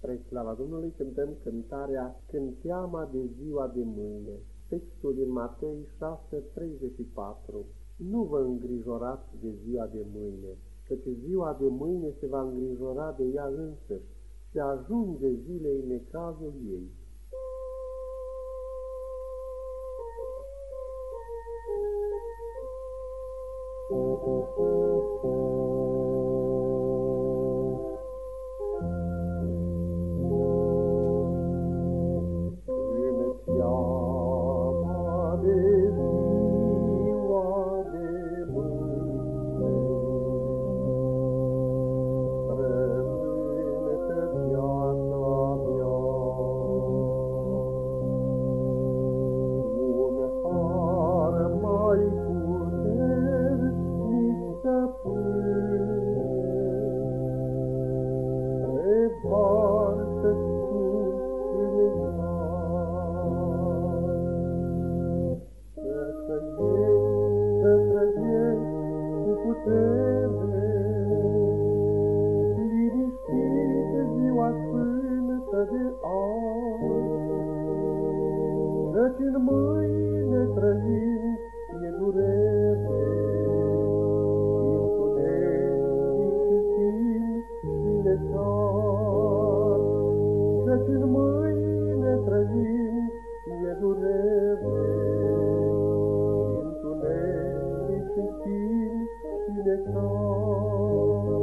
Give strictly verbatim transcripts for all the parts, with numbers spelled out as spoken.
Spre slava Domnului cântăm cântarea Când teama de ziua de mâine. Textul din Matei șase treizeci și patru. Nu vă îngrijorați de ziua de mâine, căci ziua de mâine se va îngrijora de ea însăși și ajunge zilei necazul ei. Căci în mâine trăim e durere, întuneric și timp și necar. Căci în mâine trăim e durere, întuneric și timp și necar.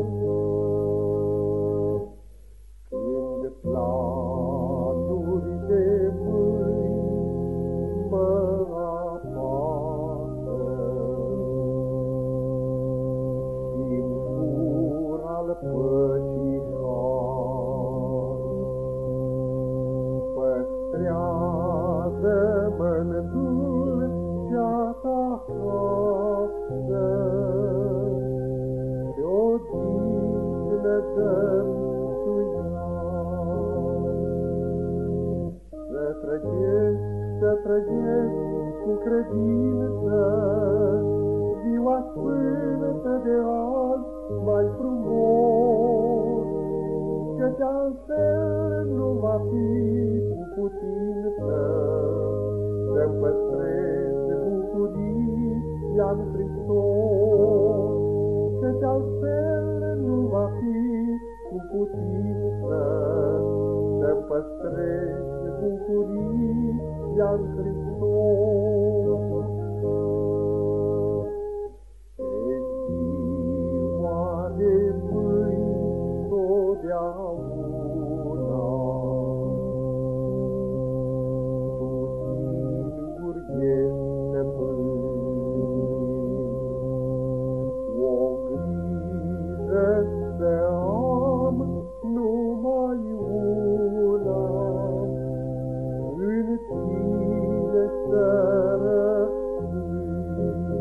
Când planuri de mâini mă apasă, timp al păcii har, păstrează-mă-n dulcea ta casă, de-o dignă dă-mi tu iar. Să trăgesc, să trăgesc cu credință ziua sfântă de azi mai frumos, căci altfel nu va fi cu putință să-mi păstrez bucuria-n Hristos, căci altfel nu va fi cu putință să-mi păstrez bucuria-n Hristos. E ziua de mâini totdeauna, tu singur ești stăpân. O grijă să am numai una, în tine să rămân.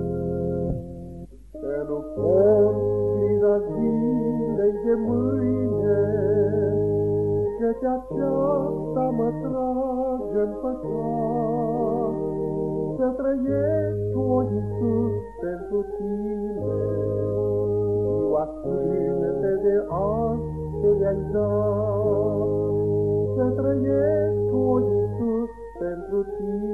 Să nu porți grija zilei de mâine, căci aceasta mă trage-n păcat. Să trăiesc, o Iisus, pentru tine ziua sfântă de azi ce le-ai dat. Să trăiesc, o Iisus, pentru tine